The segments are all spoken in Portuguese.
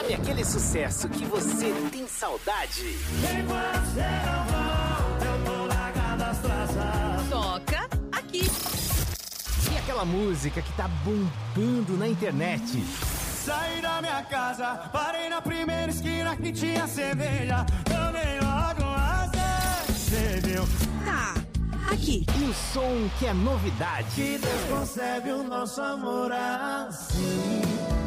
Sabe aquele sucesso que você tem saudade? Toca aqui. E aquela música que tá bombando na internet? Saí da minha casa, parei na primeira esquina que tinha cerveja. Tomei logo uma cerveja. Tá, aqui. E o som que é novidade. Que Deus concebe o nosso amor assim,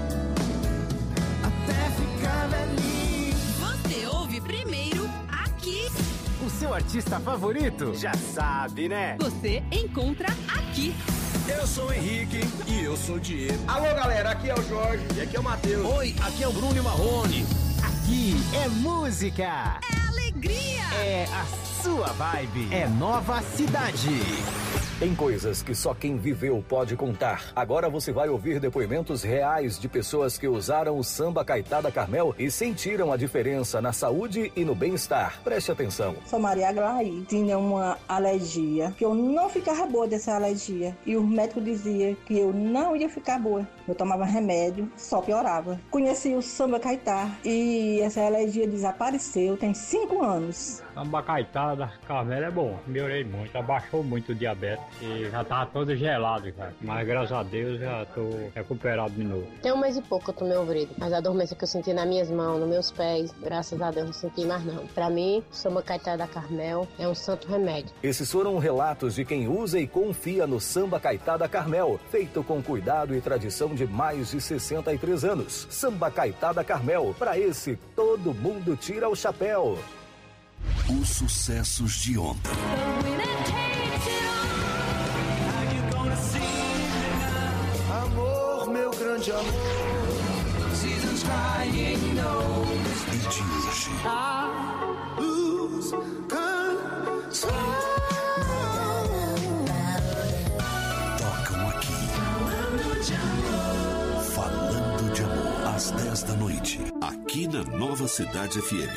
até ficar velhinho. Você ouve primeiro aqui. O seu artista favorito? Já sabe, né? Você encontra aqui. Eu sou o Henrique e eu sou o Diego. Alô, galera, aqui é o Jorge e aqui é o Matheus. Oi, aqui é o Bruno e Marrone. Aqui é música. É alegria. É a sua vibe. É Nova Cidade. Tem coisas que só quem viveu pode contar. Agora você vai ouvir depoimentos reais de pessoas que usaram o samba Caetá da Carmel e sentiram a diferença na saúde e no bem-estar. Preste atenção. Sou Maria Aglaí, tinha uma alergia, que eu não ficava boa dessa alergia. E o médico dizia que eu não ia ficar boa. Eu tomava remédio, só piorava. Conheci o samba Caetá e essa alergia desapareceu, tem 5 anos. Samba Caetá da Carmel é bom, melhorei muito, abaixou muito o diabetes e já tava todo gelado, cara. Mas graças a Deus já tô recuperado de novo. Tem 1 mês e pouco que eu tomei o Vrido, mas a dormência que eu senti nas minhas mãos, nos meus pés, graças a Deus não senti mais não. Pra mim, o samba Caetá da Carmel é um santo remédio. Esses foram relatos de quem usa e confia no samba Caetá da Carmel, feito com cuidado e tradição de mais de 63 anos. Samba Caetá da Carmel, pra esse todo mundo tira o chapéu. Os sucessos de ontem. Amor, meu grande amor. E de hoje. Tocam aqui. Falando de amor. Às 10 da noite. Aqui na Nova Cidade FM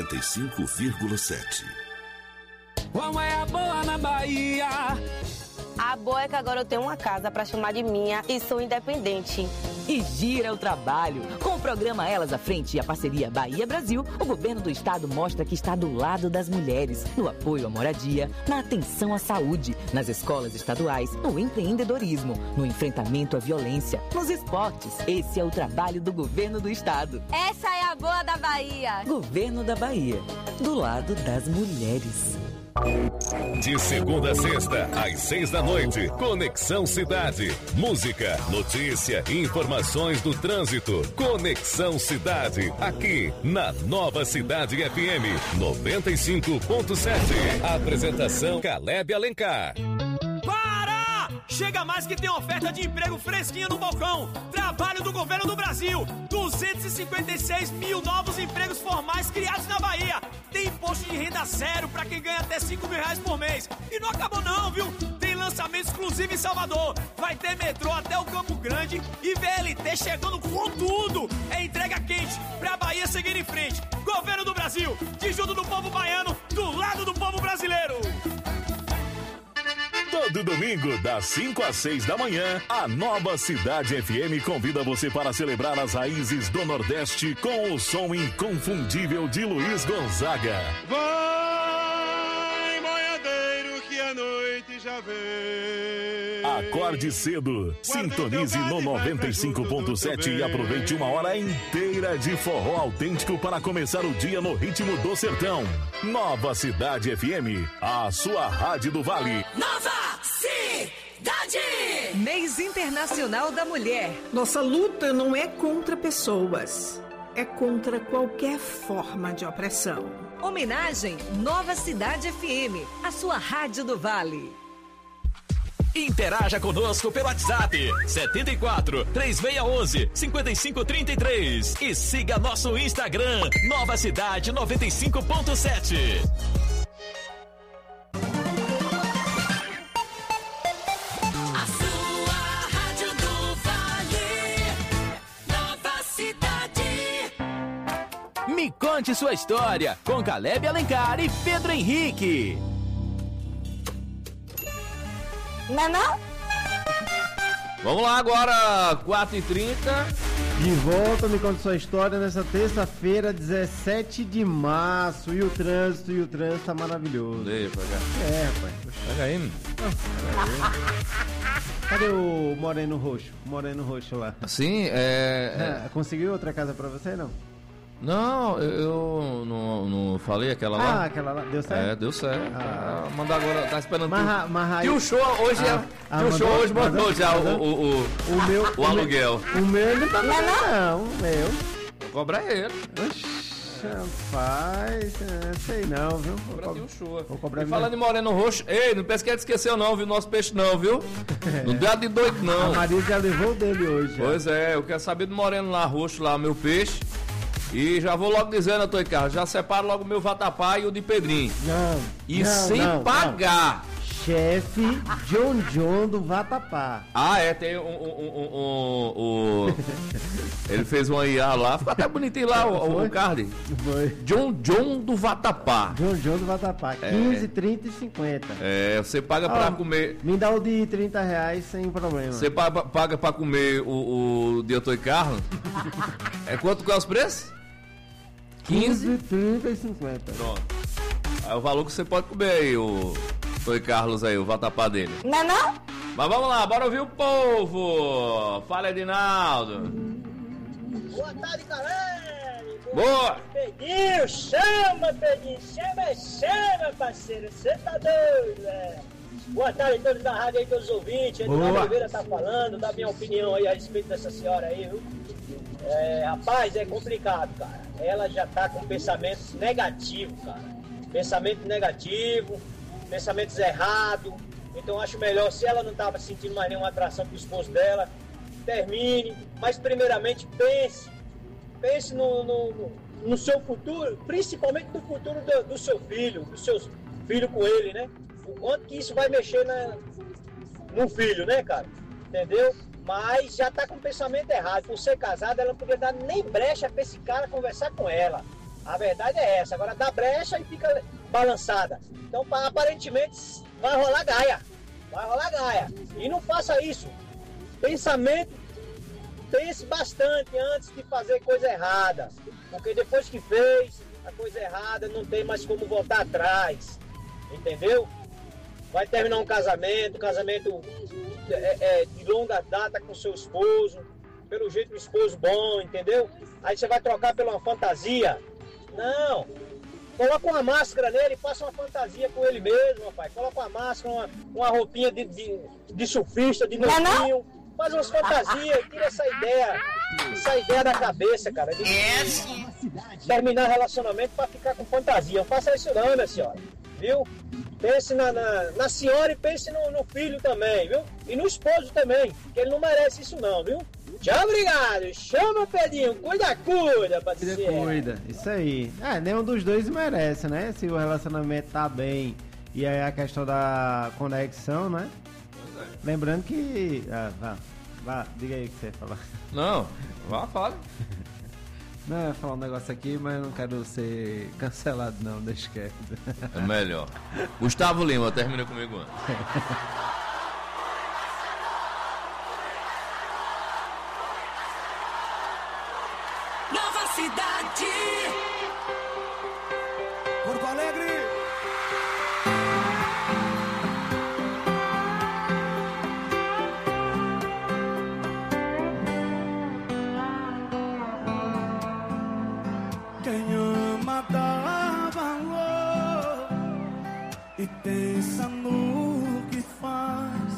95,7. Qual é a boa na Bahia? A boa é que agora eu tenho uma casa pra chamar de minha e sou independente. E gira o trabalho. Com o programa Elas à Frente e a parceria Bahia Brasil, o governo do estado mostra que está do lado das mulheres, no apoio à moradia, na atenção à saúde, nas escolas estaduais, no empreendedorismo, no enfrentamento à violência, nos esportes. Esse é o trabalho do governo do estado. Essa é a boa da Bahia. Governo da Bahia, do lado das mulheres. De segunda a sexta, às 6 da noite, Conexão Cidade. Música, notícia, informações do trânsito. Conexão Cidade, aqui na Nova Cidade FM 95,7. Apresentação Caleb Alencar. Para! Chega mais que tem oferta de emprego fresquinha no balcão. Trabalho do governo do Brasil. 256 mil novos empregos formais criados na Bahia. Tem imposto de renda zero para quem ganha até 5 mil reais por mês. E não acabou não, viu? Tem lançamento exclusivo em Salvador. Vai ter metrô até o Campo Grande e VLT chegando com tudo. É entrega quente pra Bahia seguir em frente. Governo do Brasil, de junto do povo baiano, do lado do povo brasileiro. Todo domingo, das 5 às 6 da manhã, a Nova Cidade FM convida você para celebrar as raízes do Nordeste com o som inconfundível de Luiz Gonzaga. Vai, boiadeiro, que a noite já vem. Acorde cedo, sintonize no 95,7 e aproveite 1 hora inteira de forró autêntico para começar o dia no ritmo do sertão. Nova Cidade FM, a sua rádio do Vale. Nova Cidade! Mês Internacional da Mulher. Nossa luta não é contra pessoas, é contra qualquer forma de opressão. Homenagem Nova Cidade FM, a sua rádio do Vale. Interaja conosco pelo WhatsApp 74 3611 5533 e siga nosso Instagram Nova Cidade 95,7. A sua rádio do Vale, Nova Cidade. Me conte sua história com Caleb Alencar e Pedro Henrique. Não? Vamos lá agora, 4h30. De volta, me conta sua história nessa terça-feira, 17 de março. E o trânsito tá maravilhoso. Ei, pra cá. É, rapaz. Pega aí, Cadê o Moreno Roxo? Moreno Roxo lá. Sim, Conseguiu outra casa pra você, não? Não, eu não falei aquela lá. Ah, aquela lá, deu certo? É, deu certo. Mandar agora, tá esperando mas E o show hoje hoje mandou já o aluguel. O meu ele não tá não, o meu. Cobra ele. Oxe, rapaz, sei não, viu? Cobra o show. Vou cobrar. E falando em Moreno Roxo, ei, não pensa que esqueceu não, viu? Nosso peixe não, viu? Não deu de doido não. A Maria já levou o dele hoje. Pois é, eu quero saber do Moreno lá, Roxo lá, meu peixe. E já vou logo dizendo, Antônio Carlos, já separo logo o meu vatapá e o de Pedrinho. Sem pagar. Chefe John do Vatapá. Ah, tem ele fez um IA lá, ficou até bonitinho lá o card. Foi. John do Vatapá. John do Vatapá, 15, 30 e 50. Você paga pra comer. Me dá o de R$30 sem problema. Você paga pra comer o de Antônio Carlos? Quanto é os preços? 15, 30 e 50. Pronto. Aí o valor que você pode comer aí, o Antônio Carlos aí, o vatapá dele. Não? Mas vamos lá, bora ouvir o povo. Fala, Edinaldo. Boa tarde, galera. Boa. Pedinho, chama, parceiro. Você tá doido, né? Boa tarde a todos da rádio aí, todos os ouvintes. Edinaldo Oliveira tá falando, dá minha opinião aí a respeito dessa senhora aí, viu? Rapaz, é complicado, cara. Ela já tá com pensamentos negativos, cara. Pensamento negativo, pensamentos errados. Então acho melhor, se ela não tava sentindo mais nenhuma atração pro esposo dela, termine. Mas primeiramente pense no seu futuro, principalmente no futuro do seu filho, dos seus filhos com ele, né? O quanto que isso vai mexer no filho, né, cara? Entendeu? Mas já tá com o pensamento errado. Por ser casada, ela não podia dar nem brecha pra esse cara conversar com ela. A verdade é essa. Agora dá brecha e fica balançada. Então, aparentemente, vai rolar gaia. E não faça isso. Pense bastante antes de fazer coisa errada. Porque depois que fez a coisa errada, não tem mais como voltar atrás. Entendeu? Vai terminar um casamento de longa data com seu esposo, pelo jeito um esposo bom, entendeu? Aí você vai trocar por uma fantasia. Não, coloca uma máscara nele e faça uma fantasia com ele mesmo, rapaz. Coloca uma máscara, uma roupinha de surfista, de novinho. Faz umas fantasias e tira essa ideia da cabeça, cara. De terminar relacionamento pra ficar com fantasia. Não faça isso não, minha senhora, viu? Pense na senhora e pense no filho também, viu? E no esposo também, que ele não merece isso não, viu? Tchau, obrigado. Chama, Pedrinho. Cuida, parceiro. Cuida. Isso aí. Nenhum dos dois merece, né? Se o relacionamento tá bem e aí a questão da conexão, né? Lembrando que... vá, diga aí o que você ia falar. Não, fala. Não, eu ia falar um negócio aqui, mas não quero ser cancelado não, deixa quieto. É melhor. Gustavo Lima, termina comigo antes. Nova Cidade. Porto Alegre. Quem ama dá valor e pensa no que faz.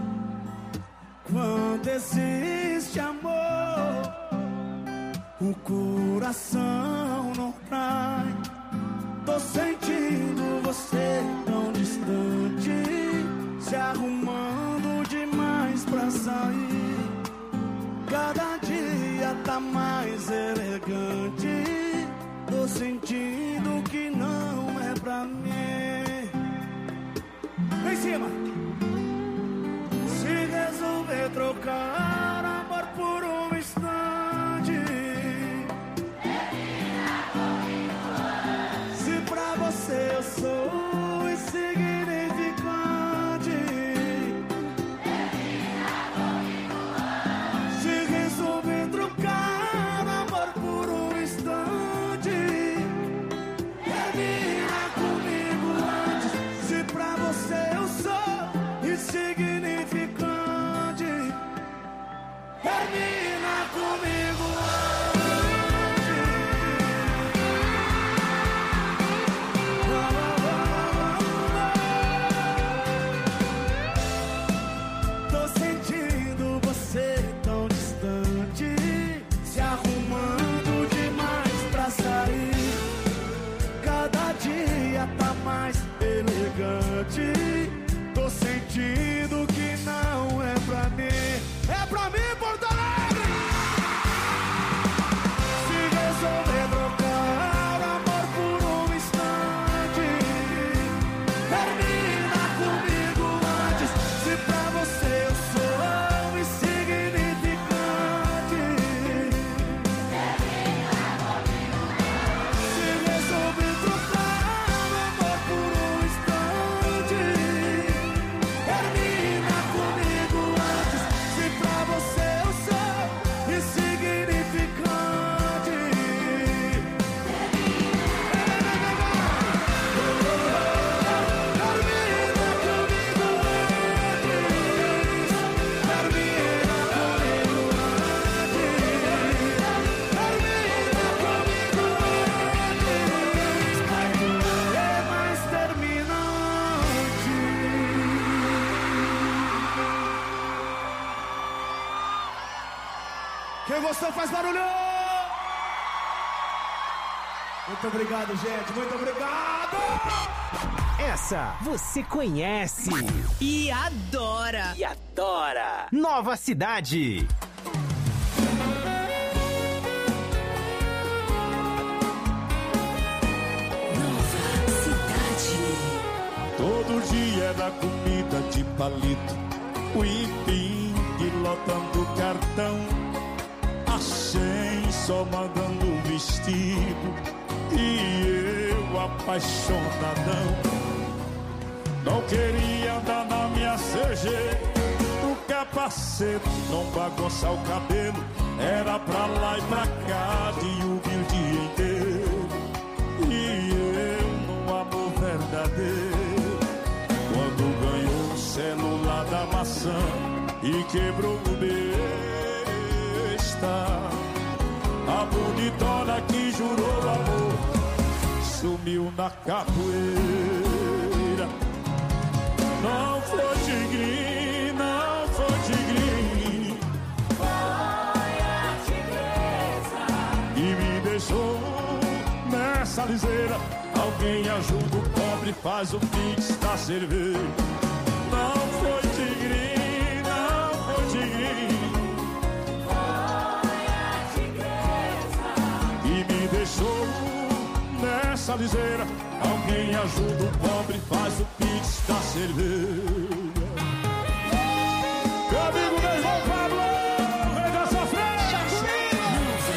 Quando existe amor, o coração não trai. Tô sentindo você tão distante, se arrumando demais pra sair. Cada dia tá mais elegante. Tô sentindo que não é pra mim. Em cima. Se resolver trocar amor por um instante, se pra você eu sou insignificante, se resolver trocar sentindo que não é pra mim. É pra mim, Porto Alegre! Se resolver trocar amor por um instante, termina comigo antes. Se pra você eu sou insignificante, termina comigo antes. Se resolver trocar amor por um instante, termina comigo antes. Se pra você eu sou insignificante, quem gostou faz barulho! Muito obrigado, gente. Muito obrigado! Essa você conhece E adora. e adora. Nova Cidade. Todo dia era comida de palito, o ipim lotando o cartão, a 100 só mandando vestido, e eu apaixonadão. Não queria andar na minha CG, o capacete, não bagunçar o cabelo, era pra lá e pra cá, de Uber o dia inteiro, e eu num amor verdadeiro. Quando ganhou o celular da maçã e quebrou o besta, a bonitona que jurou amor sumiu na capoeira. Não foi tigre, não foi tigre, foi a tigresa que me deixou nessa liseira. Alguém ajuda o pobre, faz o pix da cerveja. Não foi tigre, não foi tigre, foi a tigresa que me deixou nessa liseira. Alguém ajuda o pobre, faz o pix da cerveja. Meu amigo João Pablo, vem da sofrência comigo.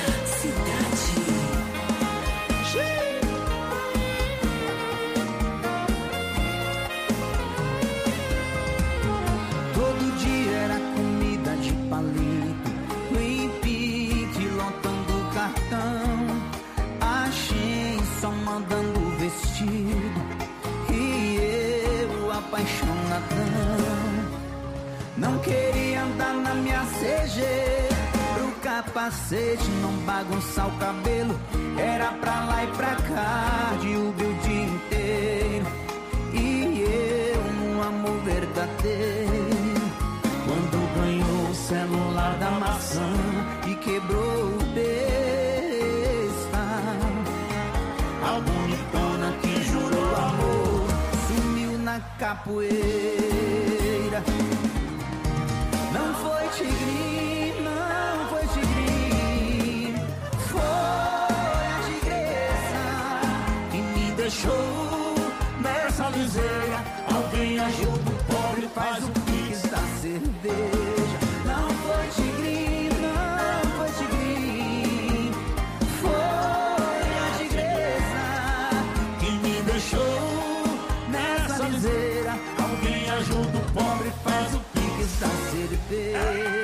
Todo dia era comida de palito, pique lotando o cartão, achei só mandando o vestido, e eu apaixonadão. Não queria andar na minha CG, pro capacete não bagunçar o cabelo, era pra lá e pra cá, de Uber o dia inteiro, e eu num amor verdadeiro. Quando ganhou o celular da maçã e quebrou o besta, a bonitona que jurou amor sumiu na capoeira. Não foi tigre, não foi tigre, foi a tigresa que me deixou nessa liseira. Alguém ajuda o pobre, faz o pix da cerveja. Não foi tigre, não foi tigre, foi a tigresa que me deixou nessa liseira. Alguém ajuda o pobre, faz o pix da cerveja.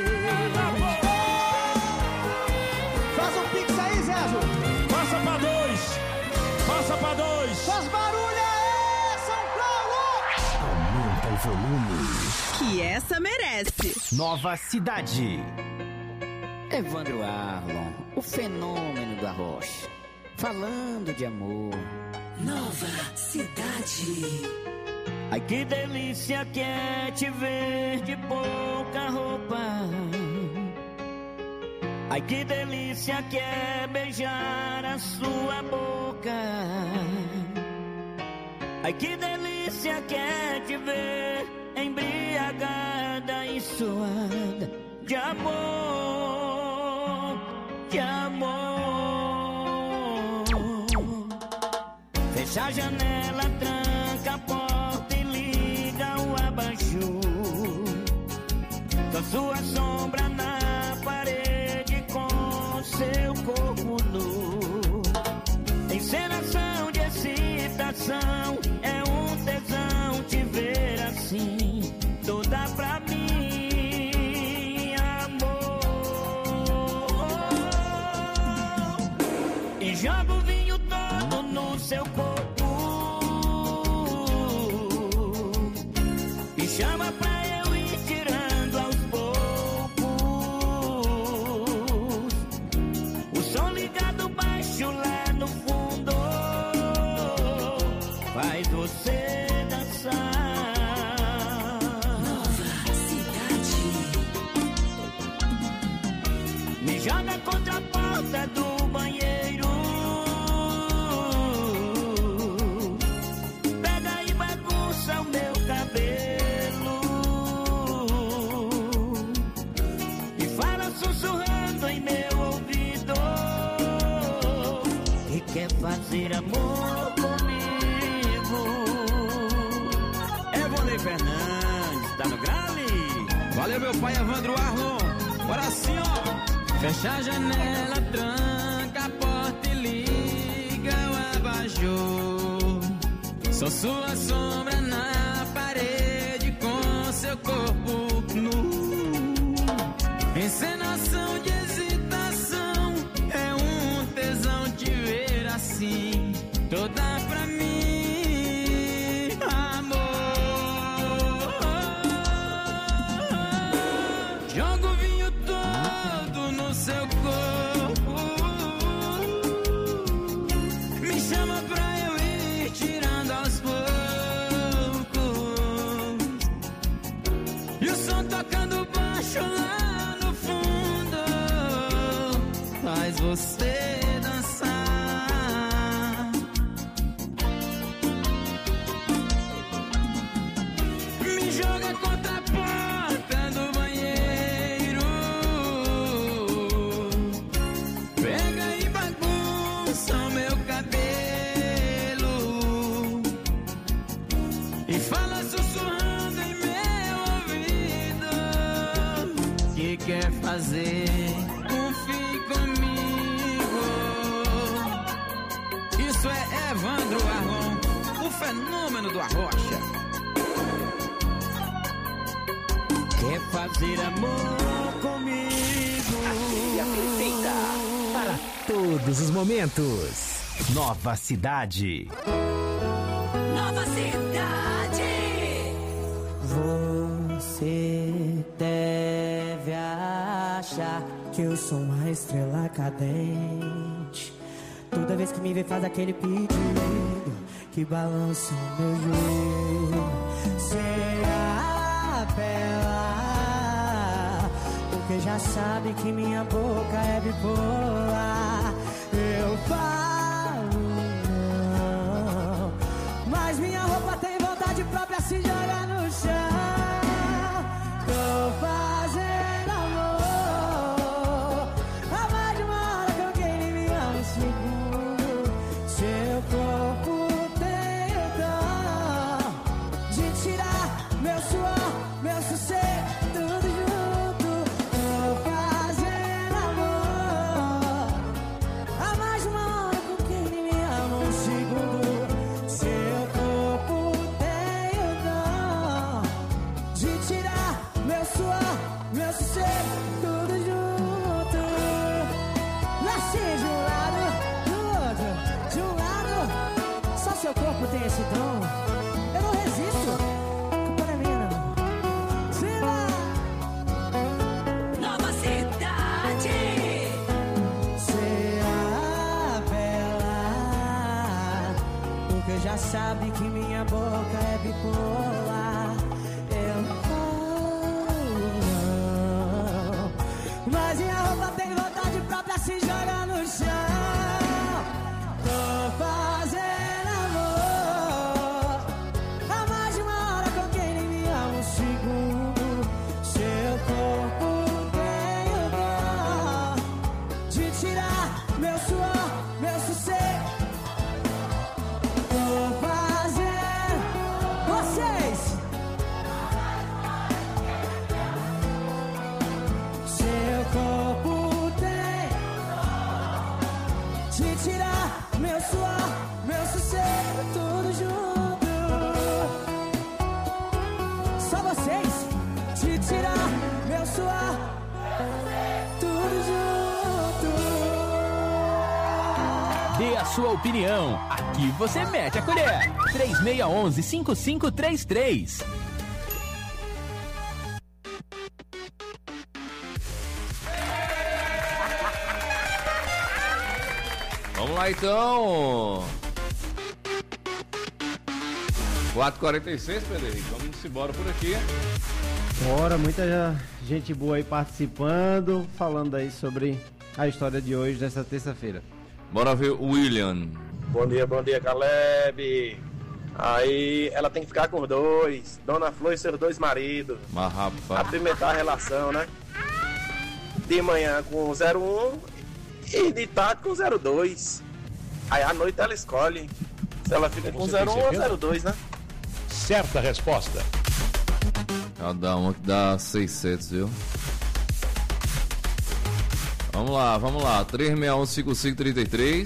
Faz um pix aí, Zezo. Passa pra dois. Passa pra dois. Faz barulho aí, São Paulo. Aumenta o volume. Que essa merece. Nova Cidade. Evandro Arlon, o fenômeno da rocha, falando de amor. Nova Cidade. Ai que delícia que é te ver de pouca roupa. Ai que delícia que é beijar a sua boca. Ai que delícia que é te ver embriagada e suada de amor, de amor. Fecha a janela, tranca a porta e liga o abajur. Com sua sombra na parede, com seu corpo nu. Encenação de excitação, é um tesão te ver assim, toda pra mim, amor. E joga o vinho todo no seu corpo e chama pra eu ir tirando aos poucos. O som ligado baixo lá no fundo faz você dançar. Nova Cidade. Me joga contra a porta do banheiro, pega e bagunça o meu cabelo e fala sussurrando em meu ouvido que quer fazer amor comigo. Evandro Fernandes, tá no grave? Valeu, meu pai Evandro Arlon. Bora assim, ó. Fecha a janela, tranca a porta e liga o abajur. Sou sua sombra na parede com seu corpo nu. Encenação de excitação, é um tesão te ver assim, toda pra mim, amor. Joga o vinho todo no seu corpo, me chama pra eu ir tirando aos poucos. E o som tocando baixo lá no fundo faz você dançar. Me joga contra a porta do banheiro, pega e bagunça o meu cabelo e fala sussurrando em meu ouvido que quer fazer um fim comigo. Isso é Evandro Arlon, o fenômeno do Arrocha. Quer fazer amor comigo. A trilha perfeita para todos os momentos. Nova Cidade. Nova Cidade. Você deve achar que eu sou uma estrela cadente. Toda vez que me vê faz aquele pedido que balança o meu joelho. Você apela porque já sabe que minha boca é bipolar. Eu falo não, mas minha roupa tem vontade própria, se joga no chão. Tô fazendo amor há mais de uma hora com quem nem me ama um segundo. Seu corpo tem o dom de tirar meu suor, meu sossego, tudo junto. Tô fazendo amor há mais de uma hora com quem nem me ama um segundo. Seu corpo tem o dom de tirar meu suor, meu sossego, tudo junto. Nasci de um lado, do outro, de um lado. Só seu corpo tem esse dom. Eu não resisto, culpa não é minha, não. Se vai. Nova Cidade. Você apela porque já sabe que minha boca é bipolar. Eu não, mas minha roupa tem vontade própria, se joga no chão. Tô fazendo amor há mais de uma hora com quem nem me ama um vocês, de tirar meu suor, tudo junto. Dê a sua opinião. Aqui você mete a colher. 3611-5533. Vamos lá então. 4h46, Pedro Henrique. Vamos embora por aqui. Bora, muita gente boa aí participando, falando aí sobre a história de hoje, dessa terça-feira. Bora ver o William. Bom dia, Caleb. Aí ela tem que ficar com os dois, Dona Flor e seus dois maridos. Mas rapaz. Apimentar a relação, né? De manhã com o 01 e de tarde com o 02. Aí à noite ela escolhe se ela fica com o 01 ou 02, né? Certa resposta. Cada uma que dá 600, viu? Vamos lá. 361-5533.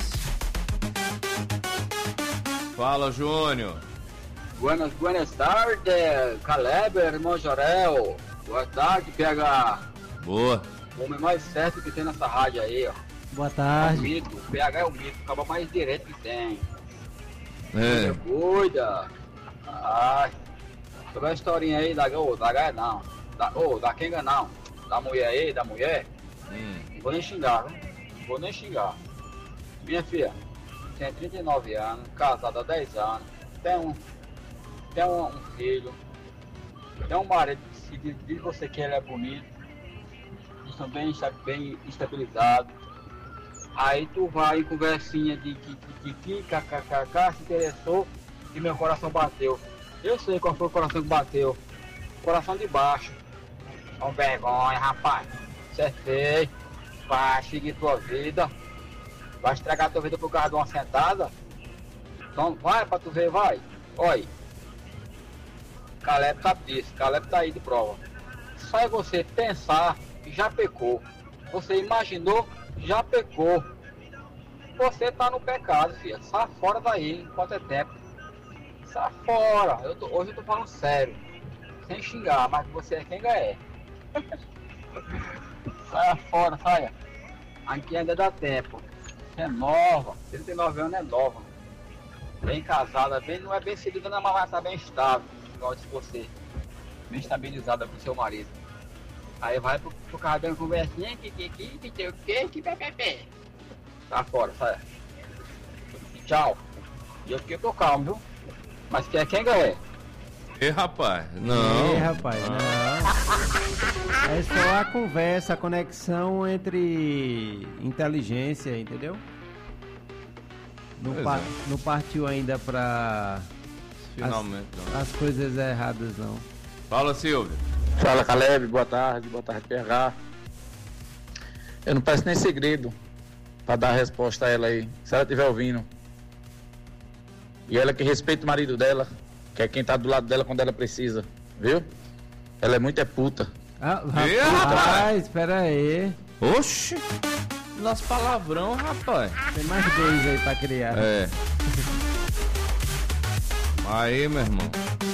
Fala, Júnior. Buenas tardes, Caleb, irmão Jorel. Boa tarde, PH. Boa. O homem mais certo que tem nessa rádio aí, ó. Boa tarde. É o mito, o PH é o mito, acaba mais direto que tem. É. Cuida. Ai. Sobre a historinha aí da Gaia não. Da Kenga não. Da mulher aí, da mulher. Não vou nem xingar, viu? Não vou nem xingar. Minha filha, tem 39 anos, casada há 10 anos, tem um filho, tem um marido que diz você que ele é bonito, estão bem estabilizados. Aí tu vai em conversinha de kkk, se interessou e meu coração bateu. Eu sei qual foi o coração que bateu. Coração de baixo. Com vergonha, rapaz. Isso é feio. Vai seguir tua vida. Vai estragar tua vida por causa de uma sentada. Então vai pra tu ver, vai. Olha. Caleb sabe disso. Caleb tá aí de prova. Só é você pensar, já pecou. Você imaginou, já pecou. Você tá no pecado, filha. Sai fora daí, enquanto é tempo. Sai fora. Hoje eu tô falando sério. Sem xingar, mas você é quem é. Saia fora, saia. Aqui ainda dá tempo. Você é nova. 39 anos é nova. Bem casada, não é bem seguida, mas vai estar bem estável. Igual de você. Bem estabilizada com seu marido. Aí vai pro carro dando conversinha, que tá fora, sai. Tchau. E eu fiquei calmo, viu? Mas quem é? Ei, rapaz, não. Ei, rapaz, não. É só a conversa, a conexão entre inteligência, entendeu? Não partiu ainda pra... Finalmente, não. As coisas erradas, não. Fala, Silvio. Fala, Caleb, boa tarde, PH. Eu não peço nem segredo pra dar a resposta a ela aí, se ela estiver ouvindo. E ela que respeita o marido dela, que é quem tá do lado dela quando ela precisa, viu? Ela é muito puta. Rapaz, espera aí. Oxi! Nosso palavrão, rapaz. Tem mais dois aí pra criar. É. Aí, meu irmão.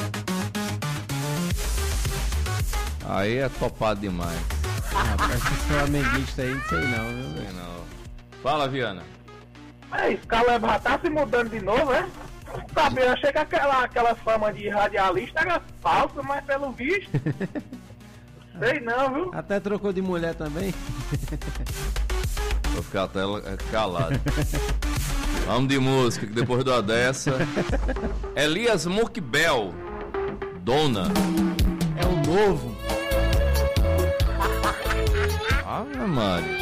Aí é topado demais. Rapaz, esse flamenguista aí, não sei não, viu? Sei não. Fala, Viana. Esse Caleb já tá se mudando de novo, né? Sabe, eu achei que aquela fama de radialista era falsa, mas pelo visto... sei não, viu? Até trocou de mulher também. Vou ficar até calado. Vamos de música, que depois da dessa... Elias Mukbel, Dona. É o novo. Ave Maria.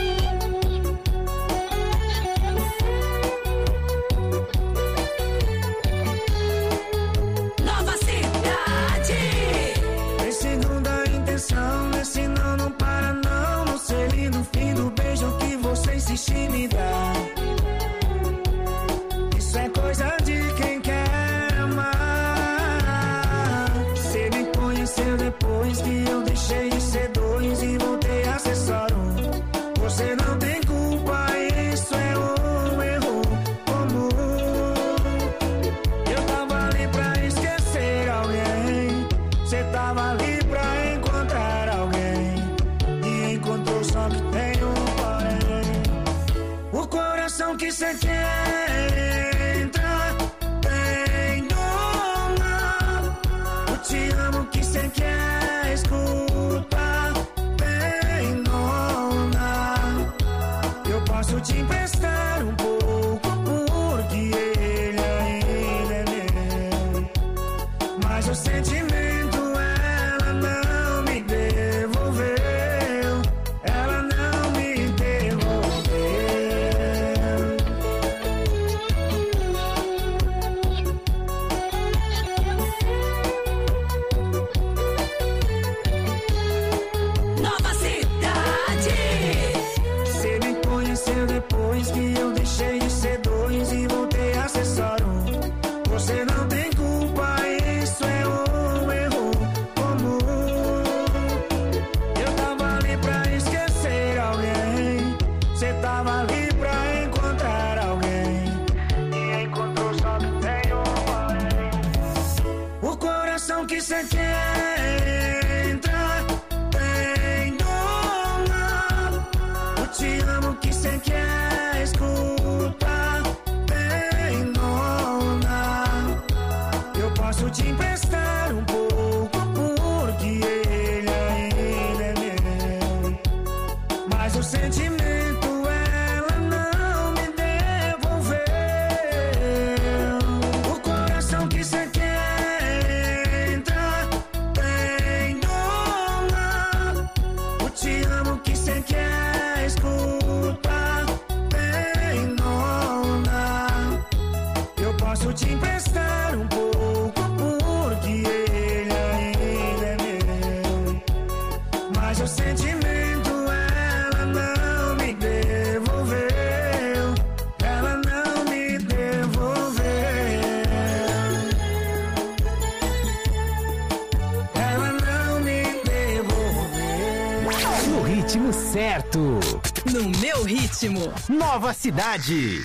Esse não para não. No selinho do fim do beijo que você insiste em me dar. Isso é coisa de quem quer amar. Você me conheceu depois que eu deixei de ser dois e voltei a ser só um. Você não tem culpa, isso é um erro comum. Eu tava ali pra esquecer alguém. Você tava ali pra que cê quer entrar bem no mar. O te amo que cê quer escutar bem no mar. Eu posso te emprestar um pouco porque ele ainda é meu. Mas o sentimento ela não me devolveu. Ela não me devolveu. Nova Cidade. Você me conheceu depois que eu deixei de ser 2 e voltei a ser só 1. Você não tem culpa, isso é um erro comum. Eu tava ali pra esquecer alguém. Você tava ali pra encontrar alguém. E encontrou só que tem um porém. O coração que cê quer entrar bem no mar. O te amo que cê quer escutar bem no mar. Eu posso te emprestar um pouco porque ele ainda é meu. Mas o sentimento ela não me devolveu. O coração que cê quer entrar bem no mar. O te amo que cê quer escutar bem no mar. Eu posso te emprestar um pouco porque ele ainda é meu. Mas o sentimento ela não me devolveu. Ela não me devolveu. Ela não me devolveu. No ritmo certo. No meu ritmo. Nova Cidade.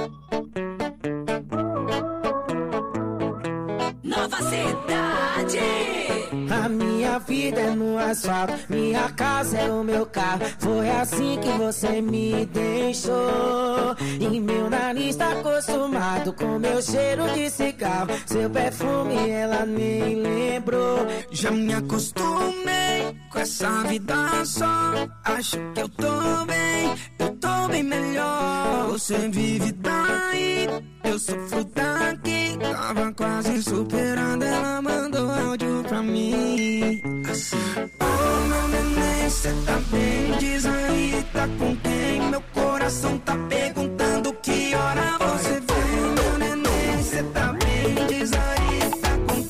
Nova Cidade. A minha vida é no asfalto, minha casa é o meu carro. Foi assim que você me deixou. E meu nariz tá acostumado com meu cheiro de cigarro. Seu perfume ela nem lembrou. Já me acostumei com essa vida só. Acho que eu tô bem melhor. Você vive daí, eu sofro daqui. Tava quase superando, ela mandou áudio pra mim. Oh, meu neném, cê tá bem? Diz aí, tá com quem? Meu coração tá perguntando que hora você vem. Meu neném, cê tá bem? Diz aí, tá com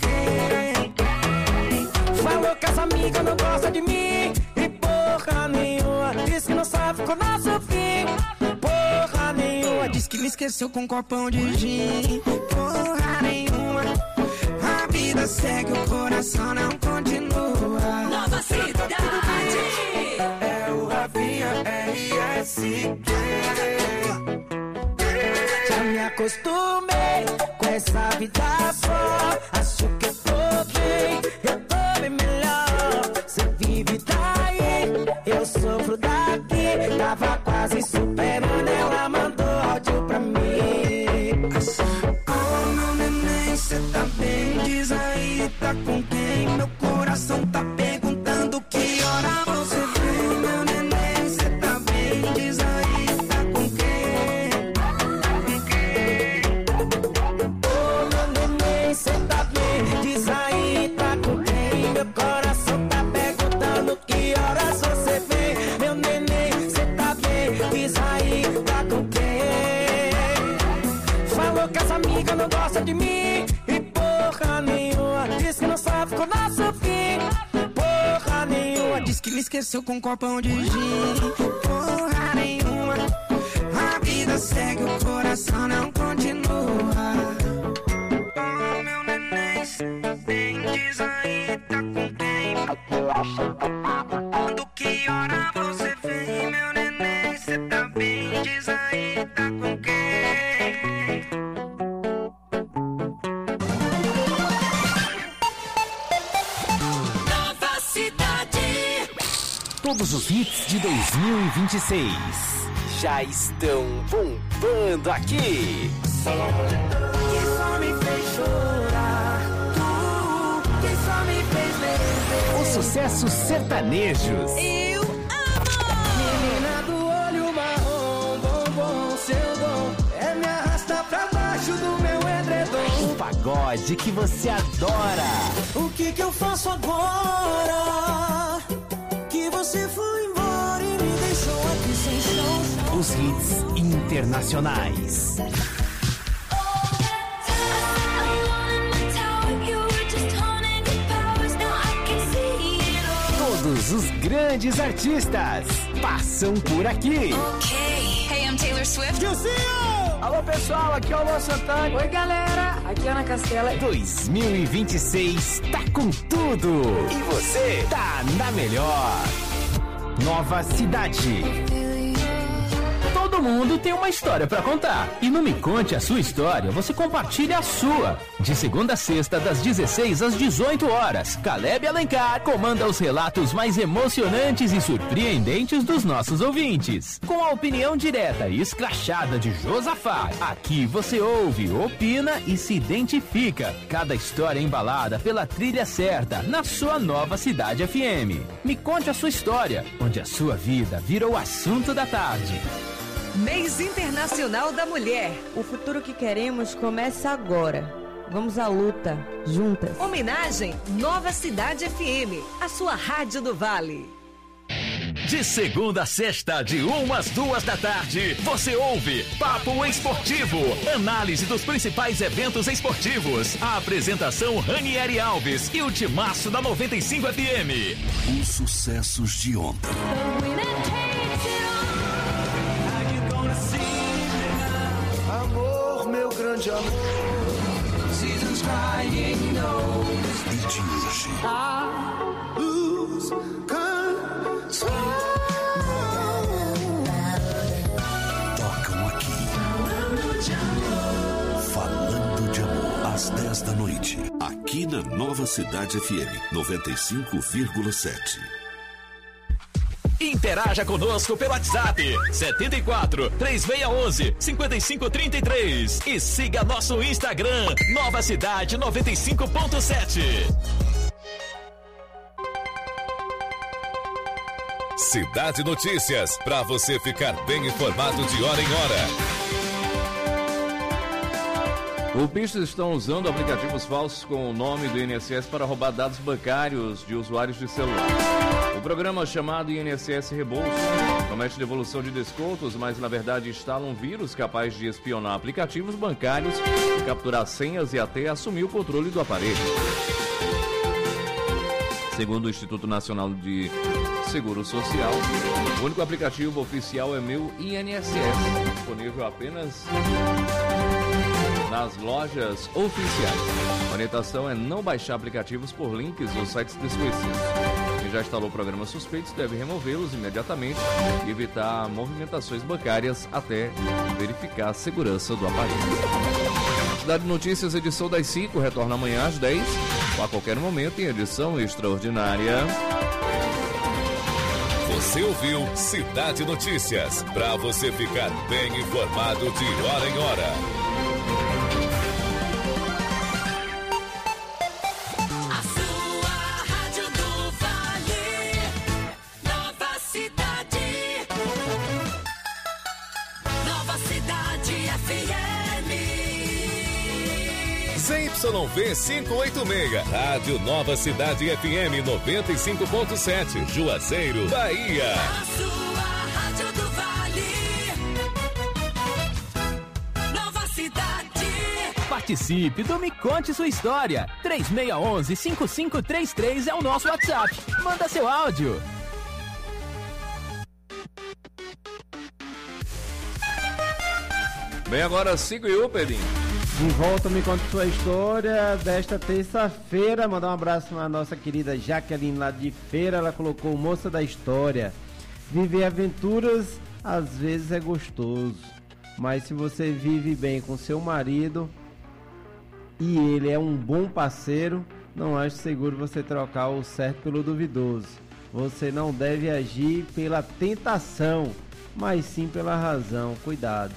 quem? Falou que essa amiga não gosta de mim e porra nenhuma. Diz que não sabe com o nosso fim. Porra nenhuma. Diz que me esqueceu com um copão de gin. Porra nenhuma. A vida segue, o coração não continua. Nova Cidade. É o Rafinha RSQ. Já me acostumei com essa vida só. Acho que eu tô bem melhor. Você vive daí, eu sofro daqui. Tava quase superando, ela mandou áudio pra mim. Oh, meu neném, cê tá bem? Diz aí, tá com quem? Meu coração tá perguntando que hora você vem. Meu neném, cê tá bem? Diz aí, tá com quem? Oh, meu neném, cê tá bem? Diz aí, tá com quem? Meu coração tá perguntando que horas você vem. Meu neném, cê tá bem? Diz aí, tá com quem? Falou que essa amiga não gosta de mim e porra nenhuma. Diz que não sabe com o nosso fim. Porra nenhuma. Diz que me esqueceu com um copão de gin. Porra nenhuma. A vida segue, o coração não continua. Oh, meu neném, cê tá bem? Diz aí, tá com quem? Quando que hora você vem? Meu neném, cê tá bem? Diz aí, tá com quem? Todos os hits de 2026. já estão bombando aqui. Que só me fez chorar, que só me fez ler. Os sucessos sertanejos. Eu amo. Menina do olho marrom, bombom, seu dom é me arrastar pra baixo do meu edredom. O pagode que você adora. O que eu faço agora? Que você foi embora e me deixou aqui sem chão. Os hits internacionais. Todos os grandes artistas passam por aqui. Hey, I'm Taylor Swift. Alô, pessoal, aqui é o Luan Santana. Oi, galera, aqui é Ana Castela. 2026 tá com tudo. E você tá na melhor. Nova Cidade. Todo mundo tem uma história pra contar. E no Me Conte a Sua História, você compartilha a sua. De segunda a sexta, das 16 às 18 horas. Caleb Alencar comanda os relatos mais emocionantes e surpreendentes dos nossos ouvintes. Com a opinião direta e escrachada de Josafá. Aqui você ouve, opina e se identifica. Cada história embalada pela trilha certa, na sua Nova Cidade FM. Me Conte a Sua História, onde a sua vida virou assunto da tarde. Mês Internacional da Mulher. O futuro que queremos começa agora. Vamos à luta, juntas. Homenagem Nova Cidade FM, a sua rádio do Vale. De segunda a sexta, de 1 às 2 da tarde, você ouve Papo Esportivo, análise dos principais eventos esportivos. A apresentação Ranieri Alves e o timaço da 95 FM. Os sucessos de ontem. Amor, meu grande amor. Seasons crying no. E de hoje. I lose control. Tocam aqui. Falando de amor. Às 10 da noite. Aqui na Nova Cidade FM 95,7. Interaja conosco pelo WhatsApp 74 3611 5533 e siga nosso Instagram Nova Cidade 95.7. Cidade Notícias, para você ficar bem informado de hora em hora. Golpistas estão usando aplicativos falsos com o nome do INSS para roubar dados bancários de usuários de celular. O programa chamado INSS Rebolso promete devolução de descontos, mas na verdade instala um vírus capaz de espionar aplicativos bancários, capturar senhas e até assumir o controle do aparelho. Segundo o Instituto Nacional de Seguro Social, o único aplicativo oficial é Meu INSS, disponível apenas nas lojas oficiais. A orientação é não baixar aplicativos por links ou sites desconhecidos. Quem já instalou programas suspeitos deve removê-los imediatamente e evitar movimentações bancárias até verificar a segurança do aparelho. Cidade Notícias, edição das 5, retorna amanhã às 10, ou a qualquer momento em edição extraordinária. Você ouviu Cidade Notícias, para você ficar bem informado de hora em hora. ZYV 586, Rádio Nova Cidade FM 95.7, Juazeiro, Bahia. A sua rádio do Vale. Nova Cidade. Participe do Me Conte Sua História. 3611-5533 é o nosso WhatsApp. Manda seu áudio. Bem, agora siga o Pedrinho. De volta, Me Conte Sua História desta terça-feira. Mandar um abraço para a nossa querida Jaqueline lá de Feira. Ela colocou Moça da História. Viver aventuras às vezes é gostoso, mas se você vive bem com seu marido e ele é um bom parceiro, não acho seguro você trocar o certo pelo duvidoso. Você não deve agir pela tentação mas sim pela razão. Cuidado.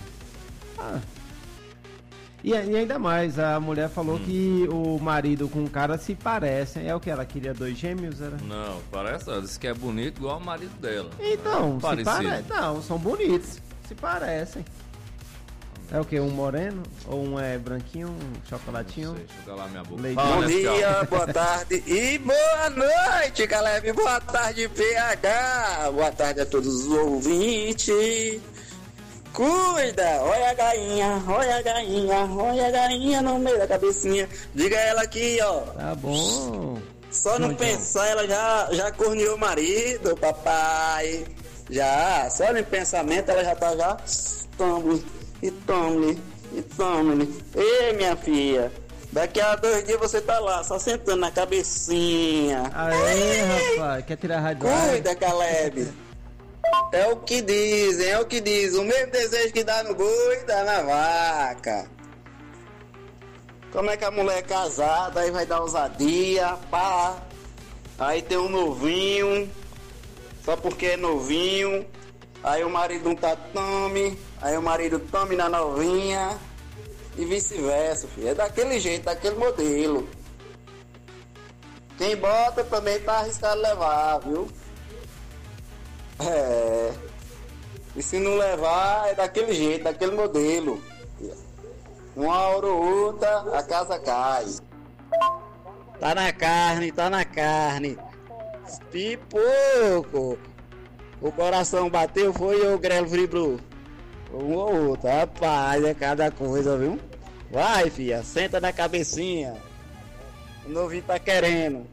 E ainda mais, a mulher falou que o marido com o cara se parecem. É o que ela queria, 2 gêmeos? Era? Não, parece, ela disse que é bonito igual o marido dela. Então, parecido. Não, são bonitos. Se parecem. É o que? Um moreno? Ou um é branquinho, um chocolatinho? Não sei, deixa eu calar minha boca. Bom dia, boa tarde e boa noite, Caleb. Boa tarde, PH. Boa tarde a todos os ouvintes. Cuida, olha a gainha, olha a gainha, olha a gainha no meio da cabecinha. Diga ela aqui, ó. Tá bom. Só não pensar, ela já corneou o marido, papai. Já, só no pensamento ela já tá já. Tome. Ei, minha filha, daqui a 2 dias você tá lá, só sentando na cabecinha. Aê, rapaz, quer tirar a rádio? Cuida, Caleb. É o que dizem, o mesmo desejo que dá no boi, dá na vaca. Como é que a mulher é casada, aí vai dar ousadia, pá. Aí tem um novinho, só porque é novinho. Aí o marido não tá tome, aí o marido tome na novinha. E vice-versa, filho. É daquele jeito, daquele modelo. Quem bota também tá arriscado levar, viu? É. E se não levar, é daquele jeito, daquele modelo. Uma hora ou outra, a casa cai. Tá na carne. Pipoco. O coração bateu, foi o grelo vibrou. Um ou outro, rapaz, é cada coisa, viu? Vai, filha, senta na cabecinha. O novinho tá querendo.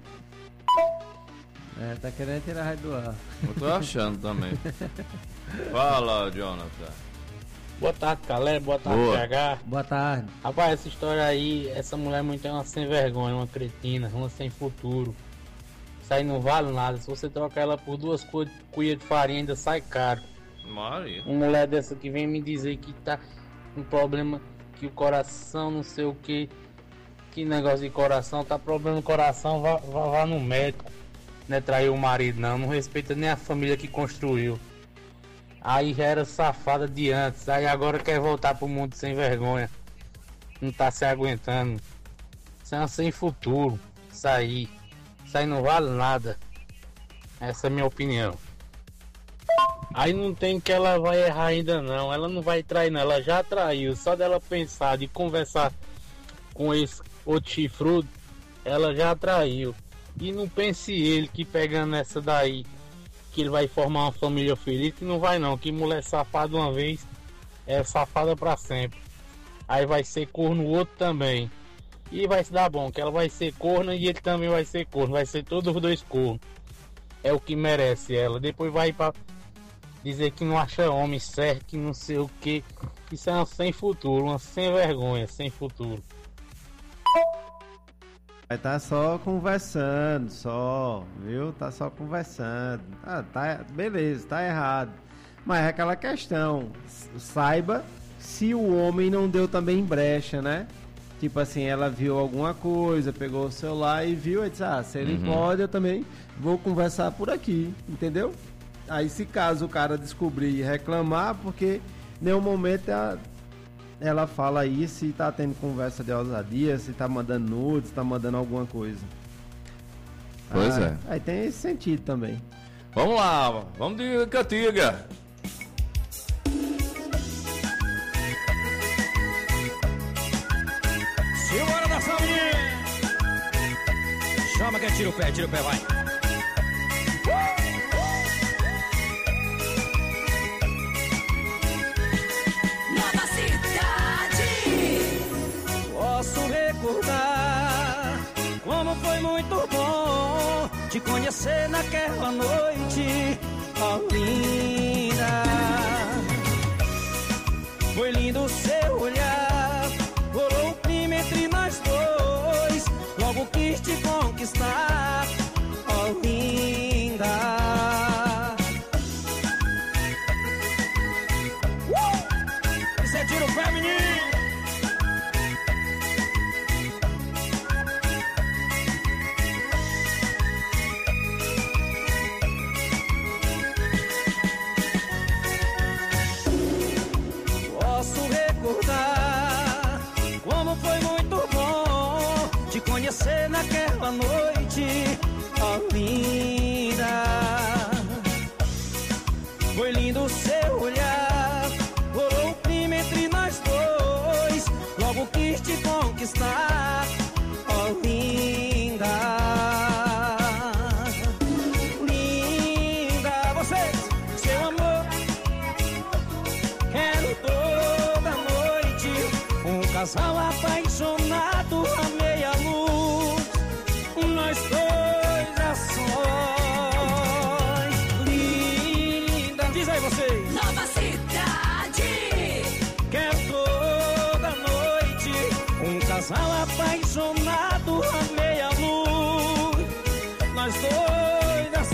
Tá querendo tirar a rádio do ar. Eu tô achando também. Fala, Jonathan. Boa tarde, Caleb. Boa tarde, PH. Boa tarde. Rapaz, essa história aí, essa mulher muito é uma sem vergonha, uma cretina, uma sem futuro. Isso aí não vale nada. Se você trocar ela por 2 cuias de farinha, ainda sai caro. Maria. Uma mulher dessa que vem me dizer que tá com problema, que o coração, não sei o que negócio de coração, tá problema no coração, vá no médico. Não é trair o marido, não respeita nem a família que construiu. Aí já era safada de antes, aí agora quer voltar pro mundo sem vergonha. Não tá se aguentando. Isso é uma sem futuro. Isso aí não vale nada. Essa é a minha opinião. Aí não tem que ela vai errar ainda não. Ela não vai trair não, ela já traiu. Só dela pensar, de conversar com esse outro chifrudo, ela já traiu. E não pense ele que pegando essa daí, que ele vai formar uma família feliz, que não vai não, que mulher safada uma vez, é safada pra sempre. Aí vai ser corno o outro também. E vai se dar bom, que ela vai ser corna e ele também vai ser corno, vai ser todos os 2 cornos. É o que merece ela. Depois vai pra dizer que não acha homem certo, que não sei o que. Isso é uma sem futuro, uma sem vergonha, sem futuro. Vai tá só conversando, viu? Tá só conversando. Tá, beleza, tá errado. Mas é aquela questão, saiba se o homem não deu também brecha, né? Tipo assim, ela viu alguma coisa, pegou o celular e viu, e disse, se ele pode, eu também vou conversar por aqui, entendeu? Aí se caso o cara descobrir e reclamar, porque em nenhum momento ela fala aí se tá tendo conversa de ousadia, se tá mandando nudes, tá mandando alguma coisa. Pois é. Aí tem esse sentido também. Vamos lá, vamos de cantiga. Simbora da família. Chama que tira o pé, vai. Nova cidade. Posso recordar como foi muito bom te conhecer naquela noite, ó linda. Foi lindo o seu olhar, rolou um clima entre nós dois, logo quis te conquistar, ó linda. Você tira o pé, menino. bela noite, oh linda. Foi lindo o seu olhar, rolou um clima entre nós dois. Logo quis te conquistar, oh linda. Linda, vocês, seu amor, quero toda noite. Um casal apaixonado à meia luz, nós dois a sós. Linda, diz aí vocês. Nova Cidade. Quero toda noite um casal apaixonado à meia luz, nós dois a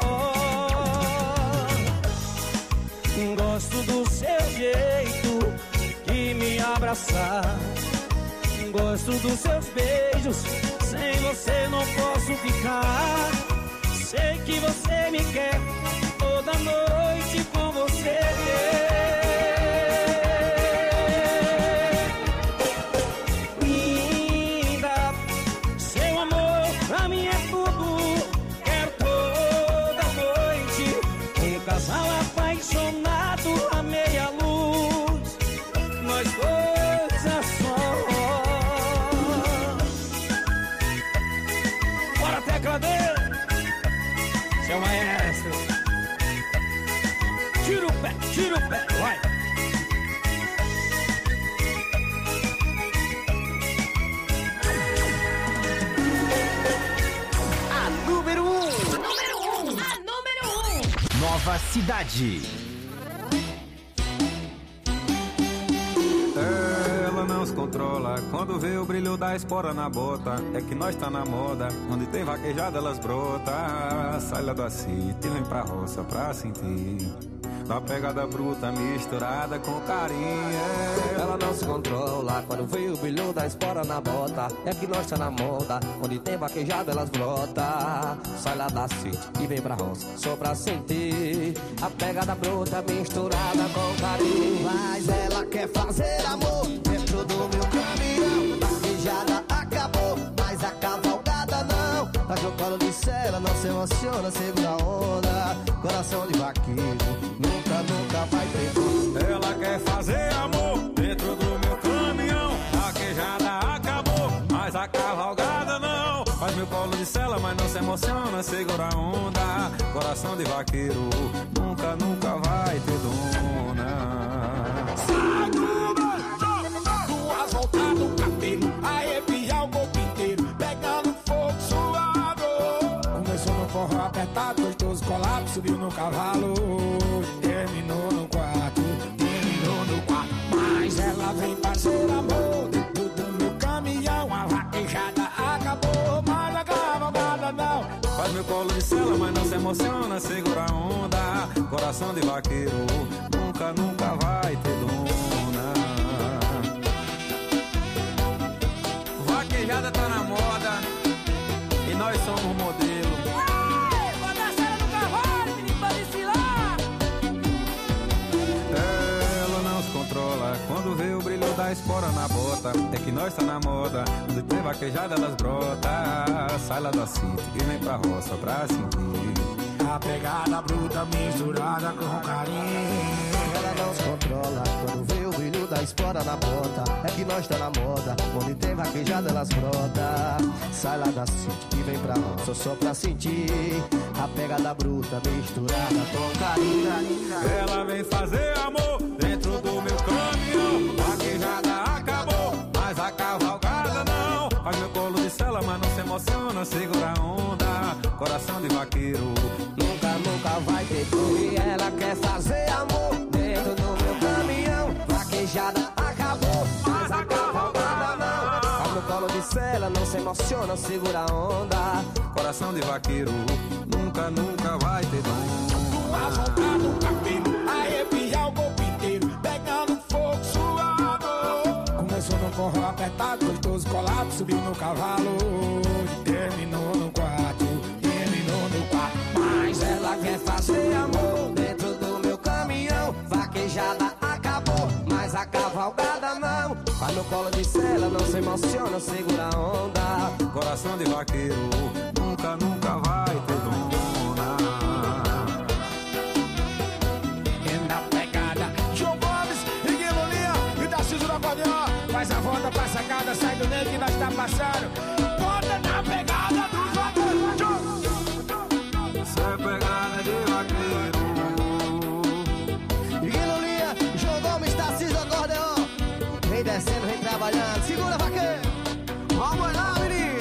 sós. Gosto do seu jeito de me abraçar, gosto dos seus beijos, sem você não posso ficar. Sei que você me quer, toda noite com você. Linda, seu amor pra mim é tudo. Quero toda noite um casal apaixonado à meia luz, nós dois a só. Bora, tecla dele, seu maestro. Tira o pé, vai. A número 1. A número 1. Nova Cidade. Ela não se controla quando vê o brilho da espora na bota. É que nós tá na moda, onde tem vaquejada elas brota. Sai lá da city, vem pra roça pra sentir da pegada bruta misturada com carinho. Ela não se controla quando vê o brilho da espora na bota. É que nós tá na moda, onde tem vaquejada elas brota. Sai lá da city e vem pra roça só pra sentir a pegada bruta misturada com carinho. Mas ela quer fazer amor dentro do meu caminhão. Vaquejada acabou, mas a cavalgada não. Faz o colo de cela, não se emociona, segura a onda. Coração de vaqueiro, nunca vai ter dor. Ela quer fazer amor dentro do meu caminhão. Vaquejada acabou, mas a cavalgada não. Faz meu colo de cela, mas não se emociona, segura a onda. Coração de vaqueiro, nunca vai ter dona. Duas voltas no cabelo, arrepiar o corpo inteiro, pegando fogo suado. Começou no forró apertado, gostoso colado, subiu no cavalo. Terminou no quarto, mas ela vem fazer amor dentro do meu caminhão. A vaquejada acabou, mas a cavalgada não. Faz meu colo de cela, mas não se emociona, segura a onda. Coração de vaqueiro, nunca vai ter dona. Vaquejada tá na moda e nós somos modelo. Ela não se controla quando vê o brilho da espora na bota. É que nós tá na moda, onde tem vaquejada elas brota. Sai lá da city e vem pra roça pra sentir a pegada bruta misturada com carinho. Ela não se controla quando vê o brilho da espora na bota. É que nós tá na moda, onde tem vaquejada elas brota. Sai lá da city e vem pra roça só pra sentir a pegada bruta misturada com carinho. Ela vem fazer amor dentro do meu caminhão. Vaquejada acabou, mas a cavalgada não. Faz meu colo de cela, mas não se emociona, segura a onda. Coração de vaqueiro, nunca vai ter dor. E ela quer fazer amor dentro do meu caminhão. Vaquejada acabou, mas a cavalgada não. Faz no colo de cela, não se emociona, segura a onda. Coração de vaqueiro, nunca vai ter dor. Duas voltas no cabelo, arrepiar o corpo inteiro, pegando fogo suado. Começou no forró apertado, gostoso colado, subiu no cavalo. Terminou no quarto, mas ela quer fazer amor dentro do meu caminhão. Vaquejada acabou, mas a cavalgada não. Faz no colo de cela, não se emociona, segura a onda. Coração de vaqueiro, nunca vai ter dona. E na pegada, João Gomes, Iguilulinha e Tarcísio do Acordeon. Faz a volta pra sacada, sai do meio que nós tá passando. Bota na pegada dos vaqueiros. Isso é pegada de vaqueiro. Iguilulinha, João Gomes, Tarcísio do Acordeon. Vem descendo, vem trabalhando. Segura, vaqueiro. Vamos lá, menino.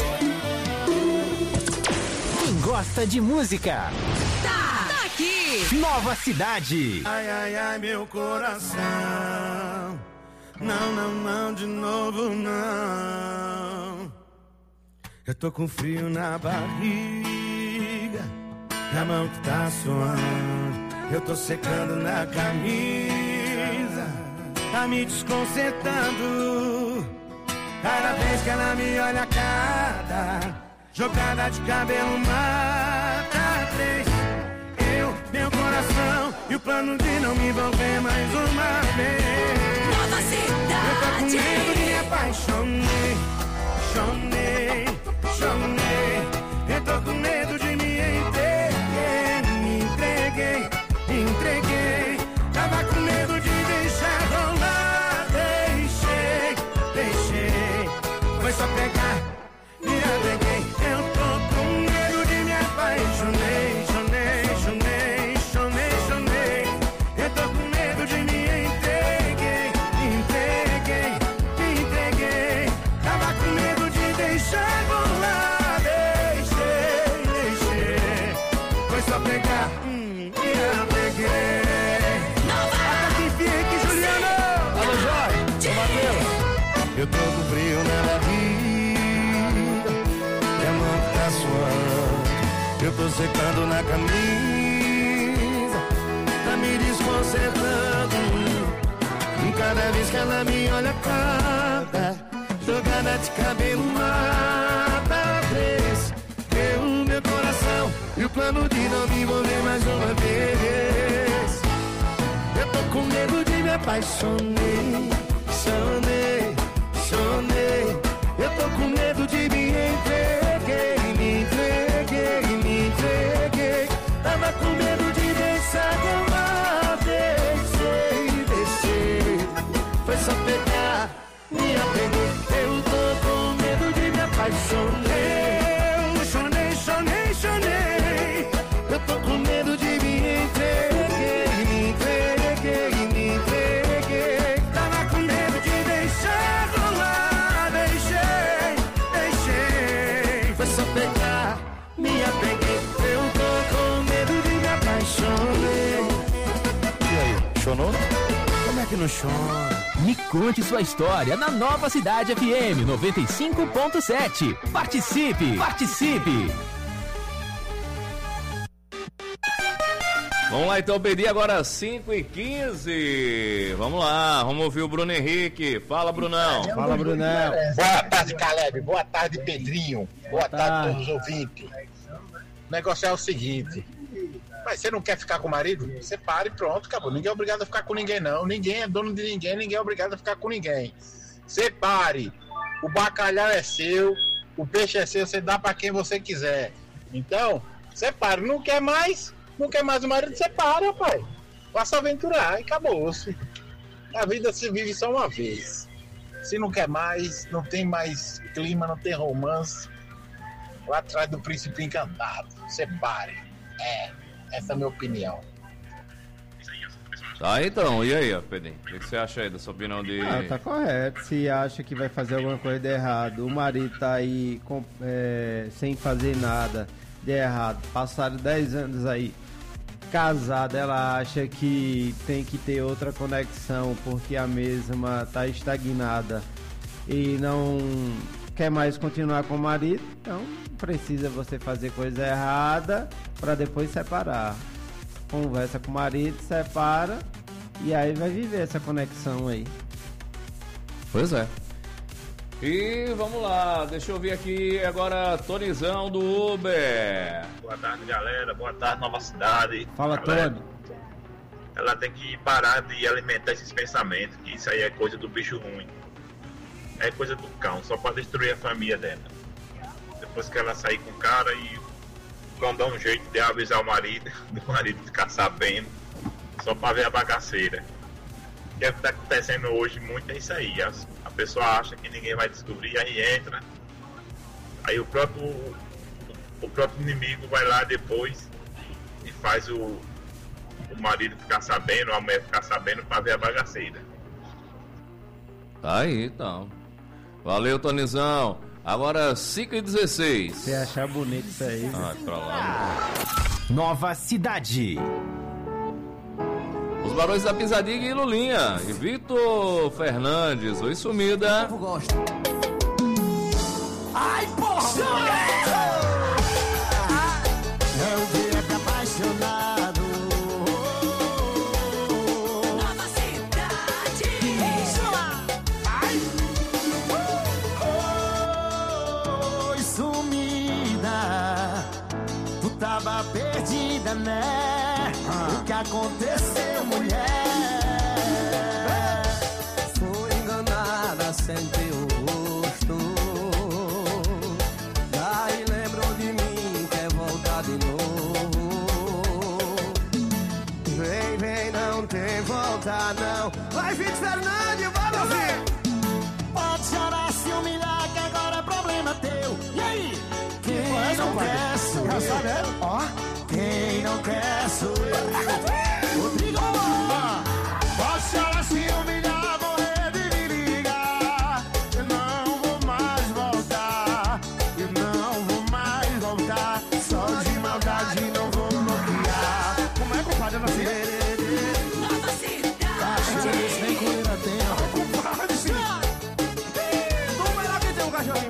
Quem gosta de música, Tá aqui. Nova Cidade. Ai, ai, ai, meu coração. Não, de novo não. Eu tô com frio na barriga, a mão que tá suando. Eu tô secando na camisa, tá me desconcertando. Cada vez que ela me olha, cada jogada de cabelo mata três. Eu, meu coração e o plano de não me envolver mais uma vez. Nova Cidade. Eu tô com medo de me apaixonei, chonei. Eu tô com medo de me entreguei. Tava com medo de deixar rolar, deixei. Foi só pegar, me apeguei. Eu tô com medo de me apaixonei, chonei. Eu tô com medo de me entreguei. Tava com medo de deixar rolar, deixei. Foi só pegar, me apeguei. Até que fique, Juliano. Alô, Jorge. Mateus. Eu tô com frio na barriga, minha mão que tá suando. Eu tô secando na camisa, tá me desconcertando. E cada vez que ela me olha, cada jogada de cabelo mata três. Eu, meu coração e o plano de não me envolver mais uma vez. Eu tô com medo de me apaixonei, chonei. Eu tô com medo de me entreguei. Tava com medo de deixar rolar, deixei. Foi só pegar, me apeguei. Eu tô com medo de me apaixonei. Chonei. Eu tô com medo de me entreguei. Tava com medo de deixar rolar, deixei. Foi só pegar, me apeguei. Eu tô com medo de me apaixonei. E aí, chonou? Como é que não chora? Me conte sua história na Nova Cidade FM 95.7. Participe! Vamos lá então, pedir agora 5h15. Vamos lá, vamos ouvir o Bruno Henrique. Fala, Brunão. Fala, Brunão. Boa tarde, Caleb. Boa tarde, Pedrinho. Boa tarde a todos os ouvintes. O negócio é o seguinte. Mas você não quer ficar com o marido? Você para e pronto, acabou. Ninguém é obrigado a ficar com ninguém, não. Ninguém é dono de ninguém, ninguém é obrigado a ficar com ninguém. Separe. O bacalhau é seu, o peixe é seu, você dá pra quem você quiser. Então, separe. Não quer mais o marido, separa, pai. Faça aventurar e acabou-se. A vida se vive só uma vez. Se não quer mais, não tem mais clima, não tem romance, lá atrás do príncipe encantado. Separe. Essa é a minha opinião. Tá, então, e aí, Pedrinho? O que você acha aí dessa opinião de... Tá correto. Se acha que vai fazer alguma coisa de errado, o marido tá aí sem fazer nada de errado, passaram 10 anos aí casada, ela acha que tem que ter outra conexão porque a mesma tá estagnada e não quer mais continuar com o marido, então precisa você fazer coisa errada para depois separar. Conversa com o marido, separa e aí vai viver essa conexão aí. Pois é. E vamos lá, deixa eu ver aqui agora, Tonizão do Uber. Boa tarde, galera. Boa tarde, Nova Cidade. Fala, Tony. Ela tem que parar de alimentar esses pensamentos, que isso aí é coisa do bicho ruim. é coisa do cão, só pra destruir a família dela. Depois que ela sair com o cara e o cão dá um jeito de avisar o marido, do marido ficar sabendo, só pra ver a bagaceira. O que é que tá acontecendo hoje muito é isso aí. A pessoa acha que ninguém vai descobrir, aí entra. Aí o próprio inimigo vai lá depois e faz o marido ficar sabendo, a mulher ficar sabendo pra ver a bagaceira. Tá aí, então. Valeu, Tonizão. Agora 5h16. Você achar bonito isso aí. Ai, pra lá. Nova Cidade. Os Barões da Pisadinha e Lulinha. E Vitor Fernandes. Oi, sumida. Eu gosto. Ai, porra! É o dia que apaixonado. Nova Cidade. Ai! Oi, sumida. Tu tava perdida, né? O que aconteceu, mulher? Foi enganada sem teu rosto. Daí lembrou de mim, quer voltar de novo. Vem, não tem volta não. Vai, Vitor Fernandes, vamos ver. Pode chorar, se humilhar, que agora é problema teu. E aí? Quem não quer sou eu. Ó, quem não quer sou eu. Rodrigo, Pode chorar, se humilhar, morrer de me ligar. Eu não vou mais voltar. Eu não vou mais voltar. Só de maldade não vou bloquear. Como é, compadre? Eu não sei. Nova Cidade. nem comida tem, ó. Compadre, sim. Toma lá que tem um cachorrinho.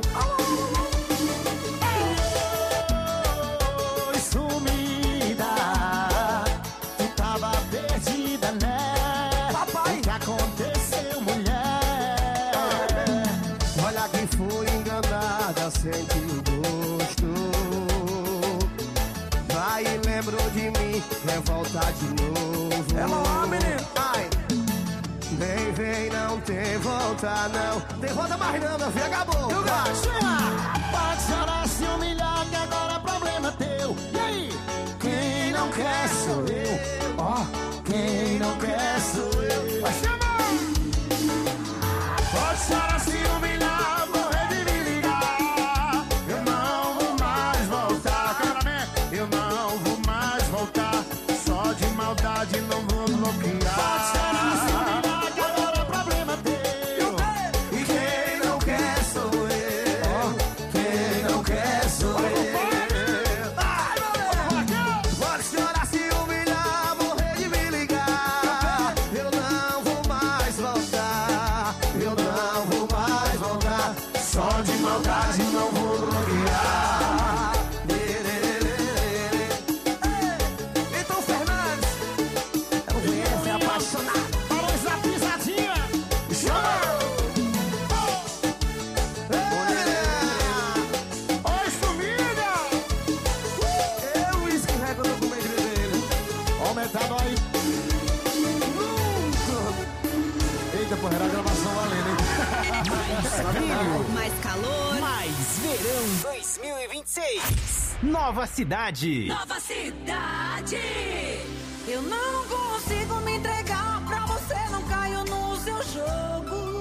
Oi, sumida. Tu tava perdida, né? Papai. O que aconteceu, mulher? Olha quem foi enganada, sente o gosto. Vai e lembrou de mim, quer voltar de novo. É lá, menino. Ai. Vem, não tem volta não. Tem volta mais não, meu filho, acabou. Eu gosto. Pode chorar, se humilhar, que agora é problema teu. E aí? Quem não quer sou eu. Ó, quem não quer sou eu. Vai chamar. Pode chorar, se humilhar, morrer de me ligar. Eu não vou mais voltar. Claramente, eu não vou mais voltar. Só de maldade não vou bloquear. Pode chorar, se humilhar, que agora é problema teu. E quem não quer sou eu. Ó, quem não quer sou eu. Pode chorar, se humilhar, morrer de me ligar. Eu não vou mais voltar. Eu não vou mais voltar. Só de maldade não vou bloquear. Vitor Fernandes, é o viés apaixonado. Barões da Pisadinha. Oi, sumida! Eu escorrego no comer de dele. Aumentado aí. Eita, porra, era a gravação valendo, hein? Mais frio, Mais calor. mais verão 2026. Nova Cidade. Nova Cidade. Eu não consigo me entregar pra você, não caio no seu jogo.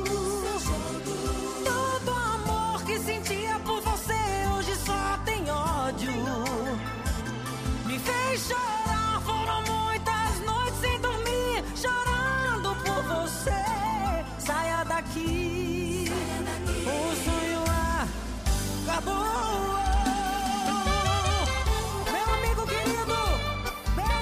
Todo amor que sentia por você hoje só tem ódio. Me fez chorar, foram muitas noites sem dormir, chorando por você. Saia daqui, o sonho acabou. Meu amigo querido, meu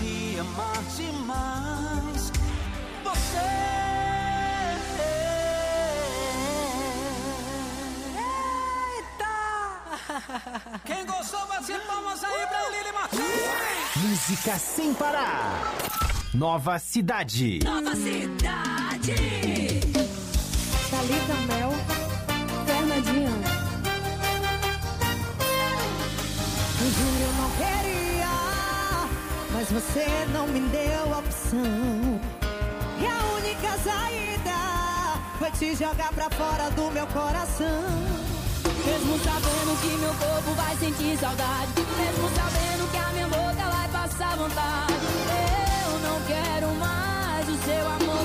te amar demais. Você. Quem gostou, bate palmas aí pra Lili Martins. Música sem parar. Nova Cidade. Nova Cidade. Thalita Mel, Fernandinha. Eu juro, eu não queria, mas você não me deu a opção. E a única saída foi te jogar pra fora do meu coração. Mesmo sabendo que meu corpo vai sentir saudade, mesmo sabendo que a minha boca vai passar vontade, eu não quero mais o seu amor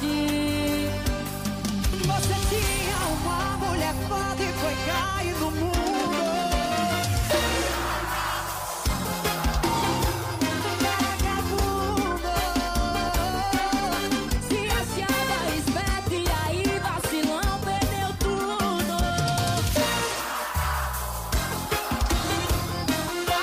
covarde. Você tinha uma mulher foda e foi cair no mundo.